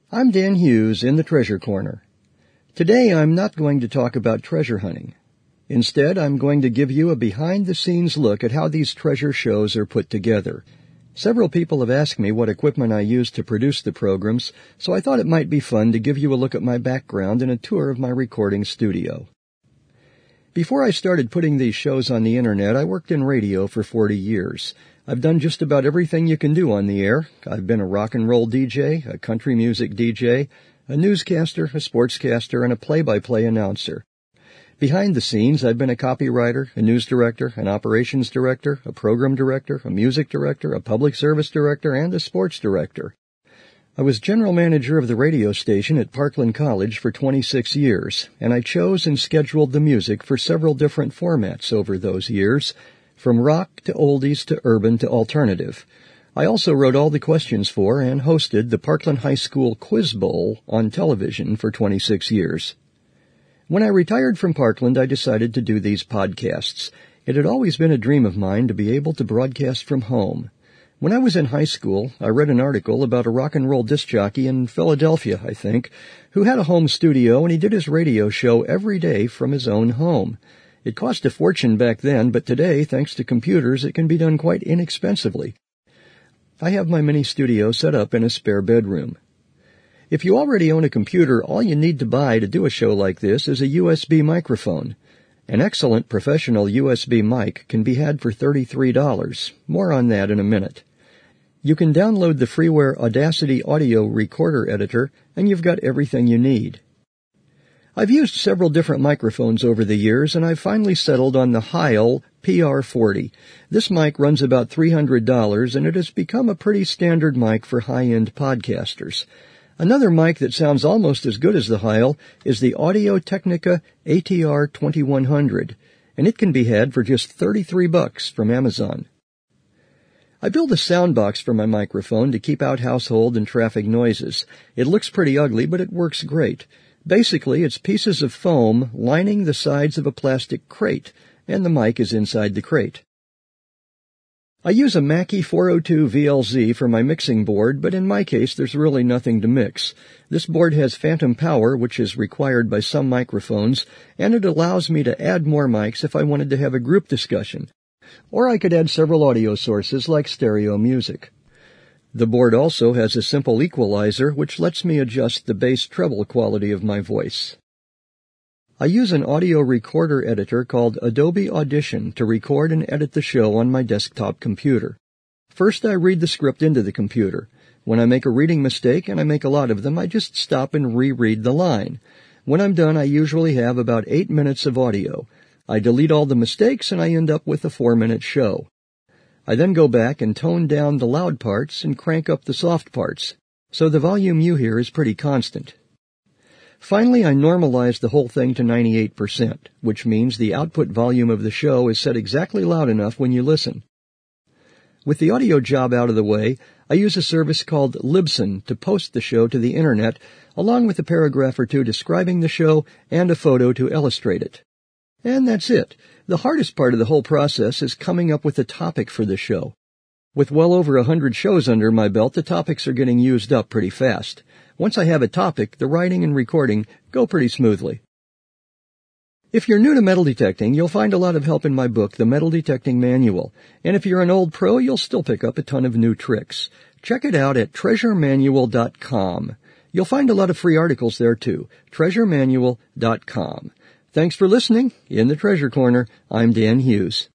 I'm Dan Hughes in the Treasure Corner. Today I'm not going to talk about treasure hunting. Instead, I'm going to give you a behind-the-scenes look at how these treasure shows are put together. Several people have asked me what equipment I use to produce the programs, so I thought it might be fun to give you a look at my background and a tour of my recording studio. Before I started putting these shows on the internet, I worked in radio for 40 years. I've done just about everything you can do on the air. I've been a rock and roll DJ, a country music DJ, a newscaster, a sportscaster, and a play-by-play announcer. Behind the scenes, I've been a copywriter, a news director, an operations director, a program director, a music director, a public service director, and a sports director. I was general manager of the radio station at Parkland College for 26 years, and I chose and scheduled the music for several different formats over those years, from rock to oldies to urban to alternative. I also wrote all the questions for and hosted the Parkland High School Quiz Bowl on television for 26 years. When I retired from Parkland, I decided to do these podcasts. It had always been a dream of mine to be able to broadcast from home. When I was in high school, I read an article about a rock and roll disc jockey in Philadelphia, I think, who had a home studio and he did his radio show every day from his own home. It cost a fortune back then, but today, thanks to computers, it can be done quite inexpensively. I have my mini studio set up in a spare bedroom. If you already own a computer, all you need to buy to do a show like this is a USB microphone. An excellent professional USB mic can be had for $33. More on that in a minute. You can download the freeware Audacity audio recorder editor, and you've got everything you need. I've used several different microphones over the years, and I've finally settled on the Heil PR40. This mic runs about $300, and it has become a pretty standard mic for high-end podcasters. Another mic that sounds almost as good as the Heil is the Audio-Technica ATR 2100, and it can be had for just $33 from Amazon. I built a sound box for my microphone to keep out household and traffic noises. It looks pretty ugly, but it works great. Basically, it's pieces of foam lining the sides of a plastic crate, and the mic is inside the crate. I use a Mackie 402 VLZ for my mixing board, but in my case there's really nothing to mix. This board has phantom power, which is required by some microphones, and it allows me to add more mics if I wanted to have a group discussion. Or I could add several audio sources like stereo music. The board also has a simple equalizer, which lets me adjust the bass treble quality of my voice. I use an audio recorder editor called Adobe Audition to record and edit the show on my desktop computer. First, I read the script into the computer. When I make a reading mistake, and I make a lot of them, I just stop and reread the line. When I'm done, I usually have about 8 minutes of audio. I delete all the mistakes, and I end up with a 4-minute show. I then go back and tone down the loud parts and crank up the soft parts, so the volume you hear is pretty constant. Finally, I normalize the whole thing to 98%, which means the output volume of the show is set exactly loud enough when you listen. With the audio job out of the way, I use a service called Libsyn to post the show to the internet, along with a paragraph or two describing the show and a photo to illustrate it. And that's it. The hardest part of the whole process is coming up with a topic for the show. With well over 100 shows under my belt, the topics are getting used up pretty fast. Once I have a topic, the writing and recording go pretty smoothly. If you're new to metal detecting, you'll find a lot of help in my book, The Metal Detecting Manual. And if you're an old pro, you'll still pick up a ton of new tricks. Check it out at treasuremanual.com. You'll find a lot of free articles there too. treasuremanual.com. Thanks for listening. In the Treasure Corner, I'm Dan Hughes.